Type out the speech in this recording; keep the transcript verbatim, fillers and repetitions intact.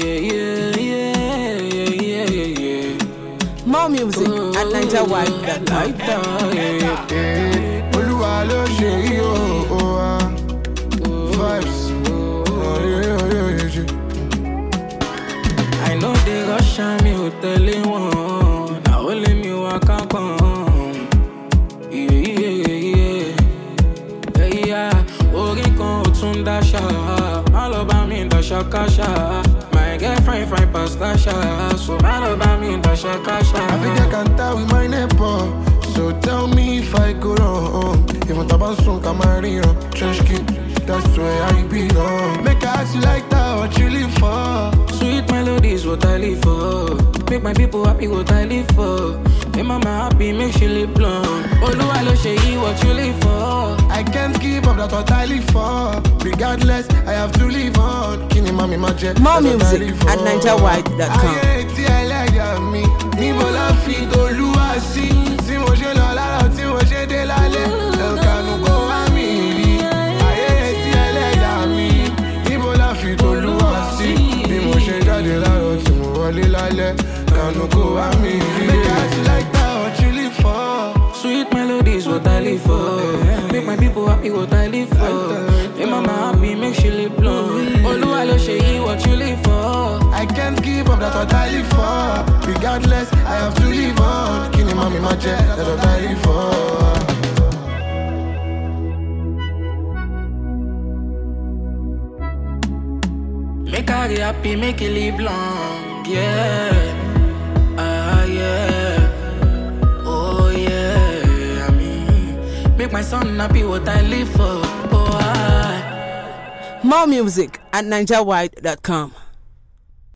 yeah, yeah, yeah, yeah, yeah. More music Oh, at niger wide dot com. like that, yeah, yeah. Olúwa ló ṣe yí o, o wa. Vibes. Oh, yeah, yeah, yeah, yeah. I know they rush on me, hotel in one. Now only me walk up on. Yeah, yeah, yeah, yeah, yeah. Ori kan otun dasha, all about me dasha kasha. My girlfriend fine past dasha, so all about me dasha kasha. I think I can tell with my neighbor. So tell me if I go wrong. Even Tabasun Camarino, Trench Kid, that's where I belong. Make I ask you like that, what you live for? Sweet melodies, what I live for. Make my people happy, what I live for. Make mama happy, make she live long. Oluwa lo ṣe yí, what you live for. I can't keep up, that's what I live for. Regardless, I have to live on. Kini mami ma jẹ, More that's what I music live for. at niger wide dot com. Ayé tí ẹlẹ́yà mi, níbo la fi t'Olúwa sí? Tí mo ṣe lọ lára, tí mo ṣe dé lálẹ́, ẹ̀kanu kò wá mi rí. Ayé tí ẹlẹ́yà mi, níbo la fi t'Olúwa sí? Bí mo ṣe jáde láàárọ̀, tí mo wọlé lálẹ́, ẹ̀kanu kò wá mi rí. Make I ask you like that, what you live for? Sweet melodies, what I live for. Make my people happy, what I live for. Make mama happy, make she live long. Oluwa lo ṣe yí, what you live for. I can't keep up, that's what I live for. Regardless, I have to live on. Kini mami ma jẹ, that's what I live for. Make her happy, make it live long, yeah. Ah, yeah. Oh, yeah. I mean, make my son happy, what I live for. Oh, I. More music at niger wide dot com.